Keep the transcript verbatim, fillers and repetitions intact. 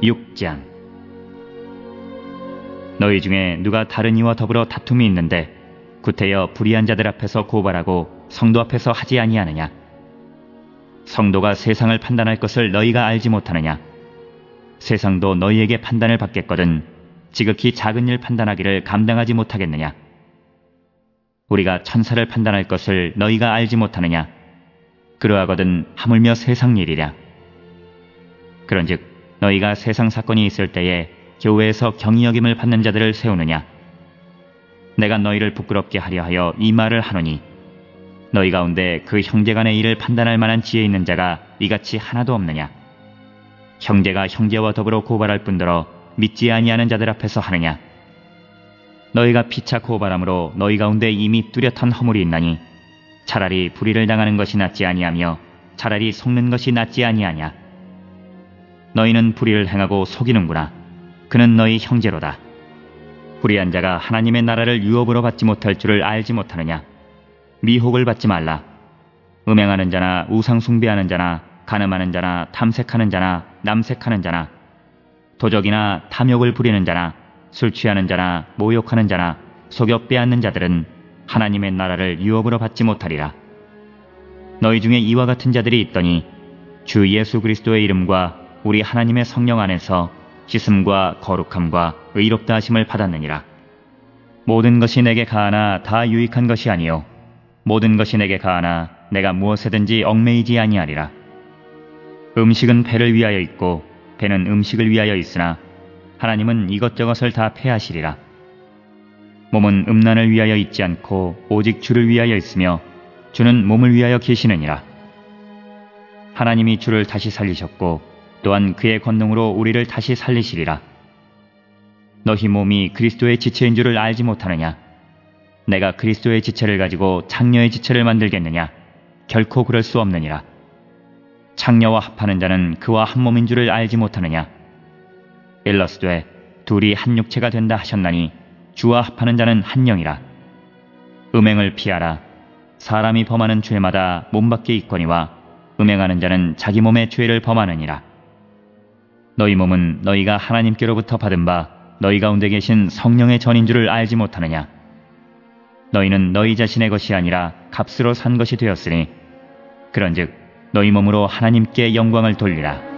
육 장. 너희 중에 누가 다른 이와 더불어 다툼이 있는데 구태여 불의한 자들 앞에서 고발하고 성도 앞에서 하지 아니하느냐? 성도가 세상을 판단할 것을 너희가 알지 못하느냐? 세상도 너희에게 판단을 받겠거든 지극히 작은 일 판단하기를 감당하지 못하겠느냐? 우리가 천사를 판단할 것을 너희가 알지 못하느냐? 그러하거든 하물며 세상 일이랴. 그런즉 너희가 세상 사건이 있을 때에 교회에서 경히 여김을 받는 자들을 세우느냐? 내가 너희를 부끄럽게 하려 하여 이 말을 하노니 너희 가운데 그 형제간의 일을 판단할 만한 지혜 있는 자가 이같이 하나도 없느냐? 형제가 형제와 더불어 고발할 뿐더러 믿지 아니하는 자들 앞에서 하느냐? 너희가 피차 고발함으로 너희 가운데 이미 뚜렷한 허물이 있나니 차라리 불의를 당하는 것이 낫지 아니하며 차라리 속는 것이 낫지 아니하냐? 너희는 불의를 행하고 속이는구나. 그는 너희 형제로다. 불의한 자가 하나님의 나라를 유업으로 받지 못할 줄을 알지 못하느냐? 미혹을 받지 말라. 음행하는 자나 우상 숭배하는 자나 간음하는 자나 탐색하는 자나 남색하는 자나 도적이나 탐욕을 부리는 자나 술 취하는 자나 모욕하는 자나 속여 빼앗는 자들은 하나님의 나라를 유업으로 받지 못하리라. 너희 중에 이와 같은 자들이 있더니 주 예수 그리스도의 이름과 우리 하나님의 성령 안에서 씻음과 거룩함과 의롭다 하심을 받았느니라. 모든 것이 내게 가하나 다 유익한 것이 아니요 모든 것이 내게 가하나 내가 무엇에든지 얽매이지 아니하리라. 음식은 배를 위하여 있고 배는 음식을 위하여 있으나 하나님은 이것저것을 다 패하시리라. 몸은 음란을 위하여 있지 않고 오직 주를 위하여 있으며 주는 몸을 위하여 계시느니라. 하나님이 주를 다시 살리셨고 또한 그의 권능으로 우리를 다시 살리시리라. 너희 몸이 그리스도의 지체인 줄을 알지 못하느냐? 내가 그리스도의 지체를 가지고 창녀의 지체를 만들겠느냐? 결코 그럴 수 없느니라. 창녀와 합하는 자는 그와 한 몸인 줄을 알지 못하느냐? 일러스되 둘이 한 육체가 된다 하셨나니 주와 합하는 자는 한 영이라. 음행을 피하라. 사람이 범하는 죄마다 몸 밖에 있거니와 음행하는 자는 자기 몸의 죄를 범하느니라. 너희 몸은 너희가 하나님께로부터 받은 바 너희 가운데 계신 성령의 전인 줄을 알지 못하느냐? 너희는 너희 자신의 것이 아니라 값으로 산 것이 되었으니 그런즉 너희 몸으로 하나님께 영광을 돌리라.